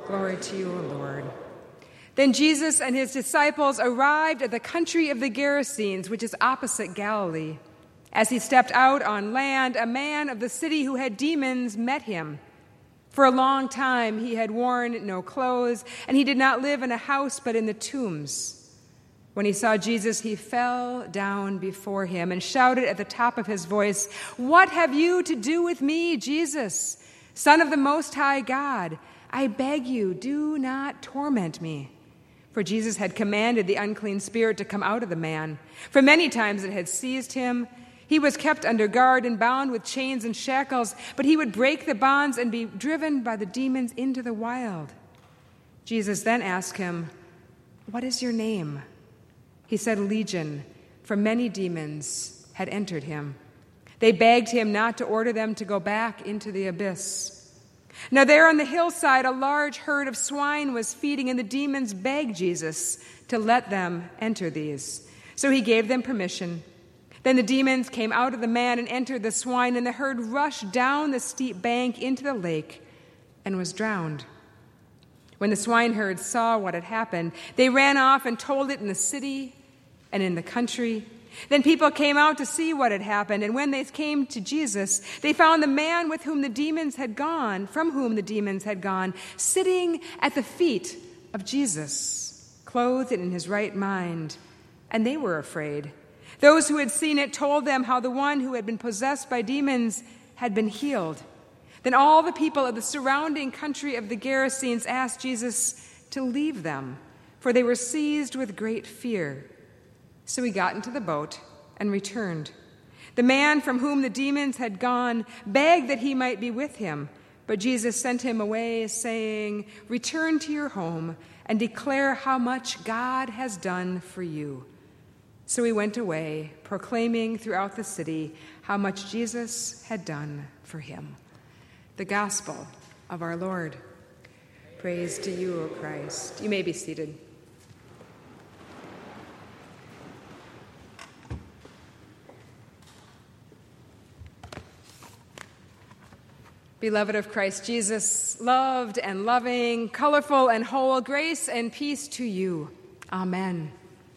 Glory to you, O Lord. Then Jesus and his disciples arrived at the country of the Gerasenes, which is opposite Galilee. As he stepped out on land, a man of the city who had demons met him. For a long time he had worn no clothes, and he did not live in a house but in the tombs. When he saw Jesus, he fell down before him and shouted at the top of his voice, "What have you to do with me, Jesus, Son of the Most High God? I beg you, do not torment me." For Jesus had commanded the unclean spirit to come out of the man. For many times it had seized him. He was kept under guard and bound with chains and shackles, but he would break the bonds and be driven by the demons into the wild. Jesus then asked him, "What is your name?" He said, "Legion," for many demons had entered him. They begged him not to order them to go back into the abyss. Now there on the hillside a large herd of swine was feeding, and the demons begged Jesus to let them enter these. So he gave them permission. Then the demons came out of the man and entered the swine, and the herd rushed down the steep bank into the lake and was drowned. When the swineherds saw what had happened, they ran off and told it in the city and in the country. Then people came out to see what had happened, and when they came to Jesus, they found the man from whom the demons had gone, sitting at the feet of Jesus, clothed and in his right mind, and they were afraid. Those who had seen it told them how the one who had been possessed by demons had been healed. Then all the people of the surrounding country of the Gerasenes asked Jesus to leave them, for they were seized with great fear. So he got into the boat and returned. The man from whom the demons had gone begged that he might be with him, but Jesus sent him away, saying, "Return to your home and declare how much God has done for you." So he went away, proclaiming throughout the city how much Jesus had done for him. The Gospel of our Lord. Praise to you, O Christ. You may be seated. Beloved of Christ Jesus, loved and loving, colorful and whole, grace and peace to you. Amen.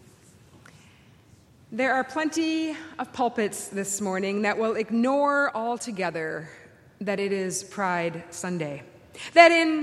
There are plenty of pulpits this morning that will ignore altogether that it is Pride Sunday. That in,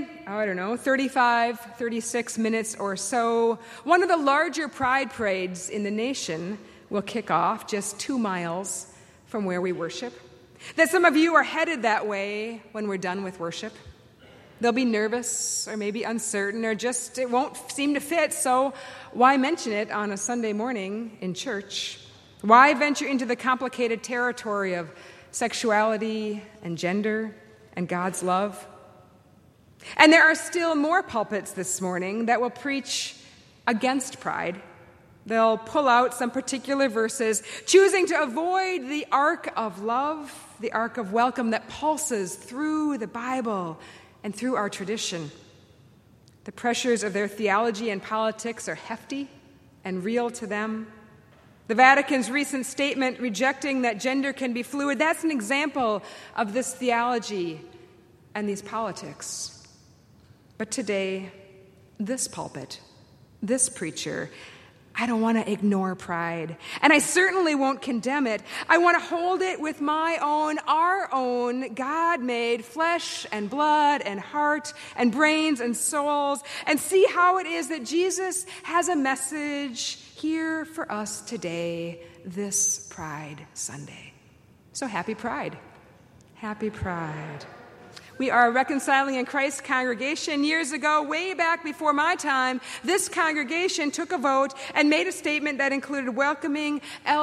35, 36 minutes or so, one of the larger pride parades in the nation will kick off just 2 miles from where we worship. That some of you are headed that way when we're done with worship. They'll be nervous or maybe uncertain or just it won't seem to fit, so why mention it on a Sunday morning in church? Why venture into the complicated territory of sexuality and gender and God's love? And there are still more pulpits this morning that will preach against pride. They'll pull out some particular verses, choosing to avoid the arc of love, the arc of welcome that pulses through the Bible and through our tradition. The pressures of their theology and politics are hefty and real to them. The Vatican's recent statement rejecting that gender can be fluid, that's an example of this theology and these politics. But today, this pulpit, this preacher, I don't want to ignore pride, and I certainly won't condemn it. I want to hold it with our own God-made flesh and blood and heart and brains and souls, and see how it is that Jesus has a message here for us today, this Pride Sunday. So happy Pride. Happy Pride. We are a Reconciling in Christ congregation. Years ago, way back before my time, this congregation took a vote and made a statement that included welcoming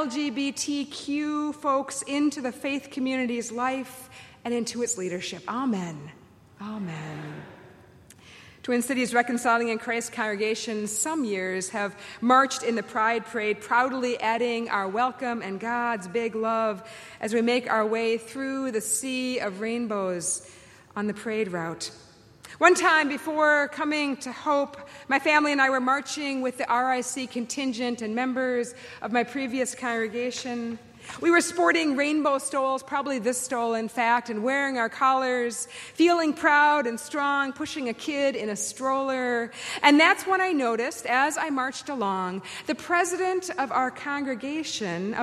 LGBTQ folks into the faith community's life and into its leadership. Amen. Amen. Twin Cities Reconciling in Christ congregations some years have marched in the Pride Parade, proudly adding our welcome and God's big love as we make our way through the sea of rainbows on the parade route. One time before coming to Hope, my family and I were marching with the RIC contingent and members of my previous congregation. We were sporting rainbow stoles, probably this stole, in fact, and wearing our collars, feeling proud and strong, pushing a kid in a stroller. And that's when I noticed, as I marched along, the president of that congregation,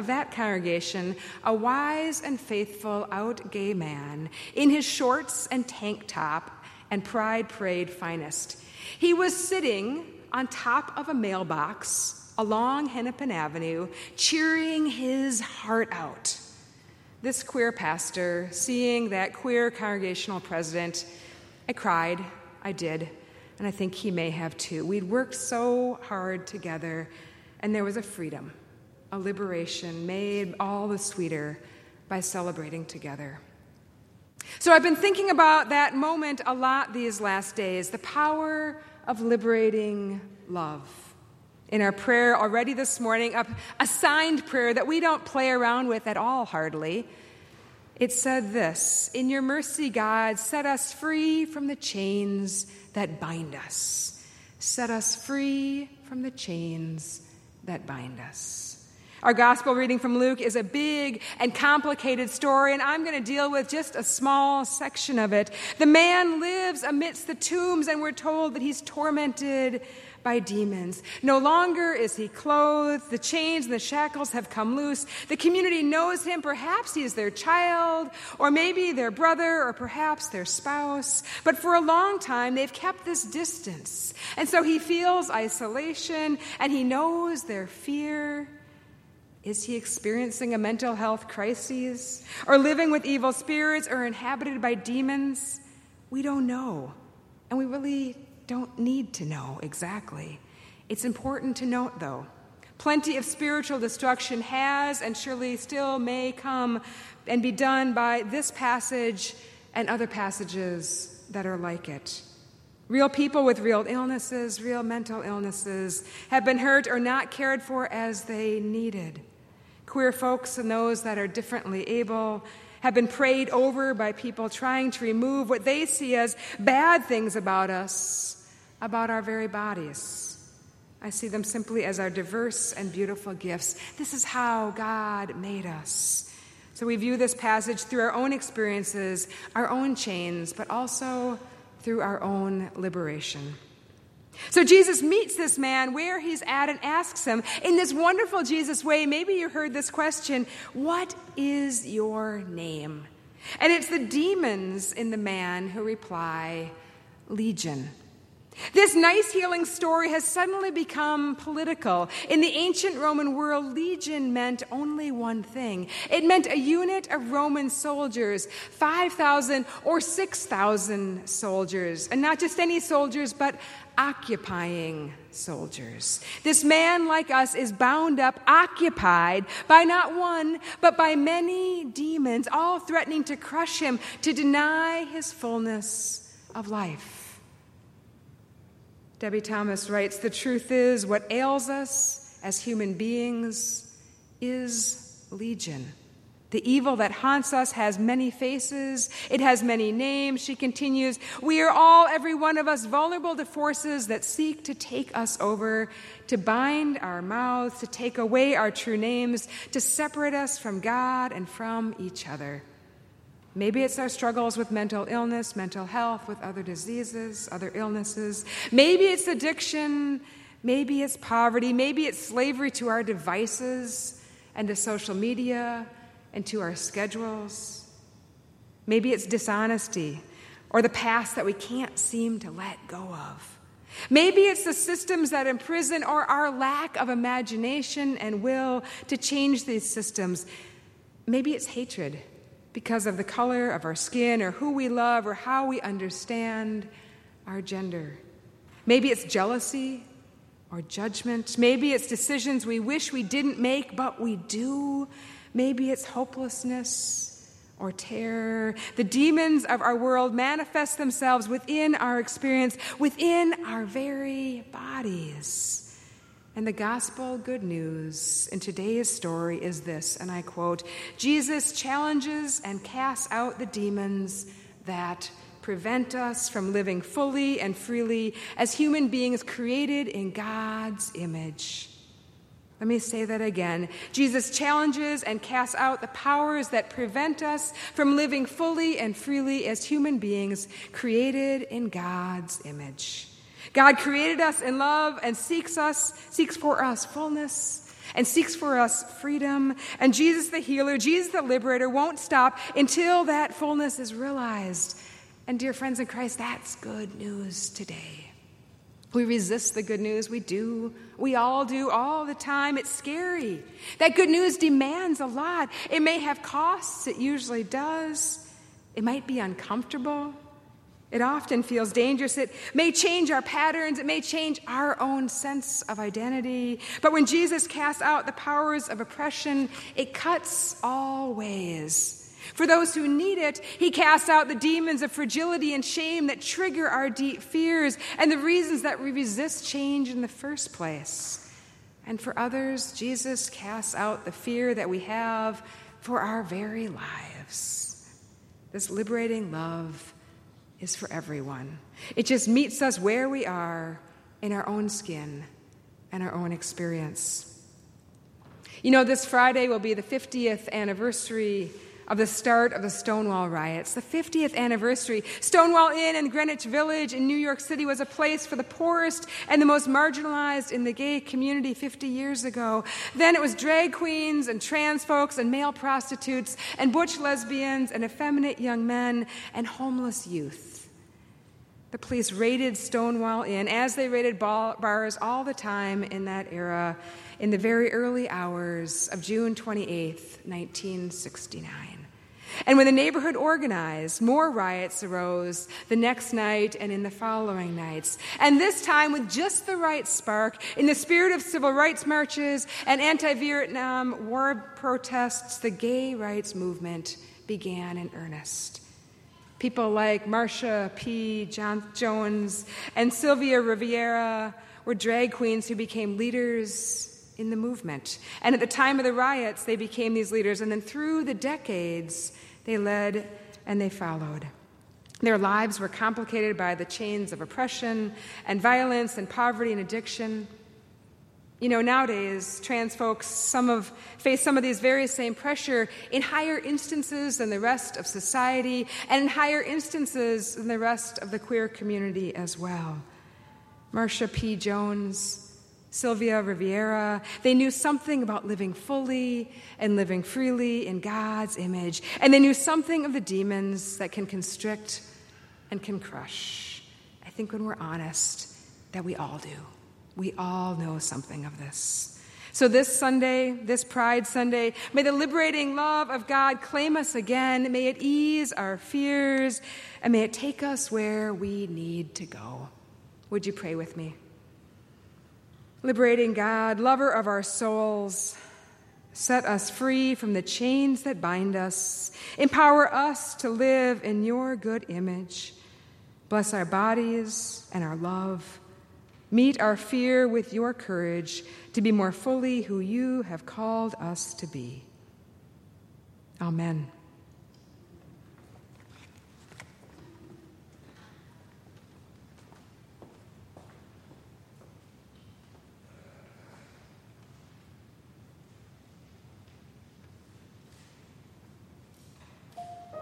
a wise and faithful out gay man, in his shorts and tank top and Pride Parade finest. He was sitting on top of a mailbox along Hennepin Avenue, cheering his heart out. This queer pastor, seeing that queer congregational president, I cried, I did, and I think he may have too. We'd worked so hard together, and there was a freedom, a liberation made all the sweeter by celebrating together. So I've been thinking about that moment a lot these last days, the power of liberating love. In our prayer already this morning, a signed prayer that we don't play around with at all, hardly, it said this: "In your mercy, God, set us free from the chains that bind us. Set us free from the chains that bind us." Our gospel reading from Luke is a big and complicated story, and I'm going to deal with just a small section of it. The man lives amidst the tombs, and we're told that he's tormented by demons. No longer is he clothed. The chains and the shackles have come loose. The community knows him. Perhaps he is their child, or maybe their brother, or perhaps their spouse. But for a long time, they've kept this distance. And so he feels isolation, and he knows their fear. Is he experiencing a mental health crisis, or living with evil spirits, or inhabited by demons? We don't know, and we really don't need to know exactly. It's important to note, though, plenty of spiritual destruction has and surely still may come and be done by this passage and other passages that are like it. Real people with real illnesses, real mental illnesses, have been hurt or not cared for as they needed. Queer folks and those that are differently able have been prayed over by people trying to remove what they see as bad things about us, about our very bodies. I see them simply as our diverse and beautiful gifts. This is how God made us. So we view this passage through our own experiences, our own chains, but also through our own liberation. So Jesus meets this man where he's at and asks him, in this wonderful Jesus way, maybe you heard this question, "What is your name?" And it's the demons in the man who reply, "Legion." This nice healing story has suddenly become political. In the ancient Roman world, legion meant only one thing. It meant a unit of Roman soldiers, 5,000 or 6,000 soldiers, and not just any soldiers, but occupying soldiers. This man, like us, is bound up, occupied by not one, but by many demons, all threatening to crush him, to deny his fullness of life. Debbie Thomas writes, "The truth is, what ails us as human beings is legion. The evil that haunts us has many faces. It has many names." She continues, "We are all, every one of us, vulnerable to forces that seek to take us over, to bind our mouths, to take away our true names, to separate us from God and from each other. Maybe it's our struggles with mental illness, mental health, with other diseases, other illnesses. Maybe it's addiction. Maybe it's poverty. Maybe it's slavery to our devices and to social media and to our schedules. Maybe it's dishonesty or the past that we can't seem to let go of. Maybe it's the systems that imprison or our lack of imagination and will to change these systems. Maybe it's hatred because of the color of our skin or who we love or how we understand our gender. Maybe it's jealousy or judgment. Maybe it's decisions we wish we didn't make, but we do. Maybe it's hopelessness or terror. The demons of our world manifest themselves within our experience, within our very bodies. And the gospel good news in today's story is this, and I quote, "Jesus challenges and casts out the demons that prevent us from living fully and freely as human beings created in God's image." Let me say that again. Jesus challenges and casts out the powers that prevent us from living fully and freely as human beings created in God's image. God created us in love and seeks for us fullness and seeks for us freedom. And Jesus the healer, Jesus the liberator won't stop until that fullness is realized. And dear friends in Christ, that's good news today. We resist the good news. We do. We all do all the time. It's scary. That good news demands a lot. It may have costs. It usually does. It might be uncomfortable. It often feels dangerous. It may change our patterns. It may change our own sense of identity. But when Jesus casts out the powers of oppression, it cuts all ways. For those who need it, he casts out the demons of fragility and shame that trigger our deep fears and the reasons that we resist change in the first place. And for others, Jesus casts out the fear that we have for our very lives. This liberating love is for everyone. It just meets us where we are in our own skin and our own experience. You know, this Friday will be the 50th anniversary of the start of the Stonewall riots. The 50th anniversary. Stonewall Inn in Greenwich Village in New York City was a place for the poorest and the most marginalized in the gay community 50 years ago. Then it was drag queens and trans folks and male prostitutes and butch lesbians and effeminate young men and homeless youth. The police raided Stonewall Inn as they raided bars all the time in that era in the very early hours of June 28th, 1969. And when the neighborhood organized, more riots arose the next night and in the following nights. And this time with just the right spark, in the spirit of civil rights marches and anti-Vietnam War protests, the gay rights movement began in earnest. People like Marsha P. Jones and Sylvia Rivera were drag queens who became leaders in the movement. And at the time of the riots, they became these leaders. And then through the decades, they led and they followed. Their lives were complicated by the chains of oppression and violence and poverty and addiction. You know, nowadays, trans folks face some of these very same pressure in higher instances than the rest of society and in higher instances than the rest of the queer community as well. Marsha P. Jones, Sylvia Rivera, they knew something about living fully and living freely in God's image, and they knew something of the demons that can constrict and can crush. I think when we're honest, that we all do. We all know something of this. So this Sunday, this Pride Sunday, may the liberating love of God claim us again. May it ease our fears, and may it take us where we need to go. Would you pray with me? Liberating God, lover of our souls, set us free from the chains that bind us. Empower us to live in your good image. Bless our bodies and our love. Meet our fear with your courage to be more fully who you have called us to be. Amen.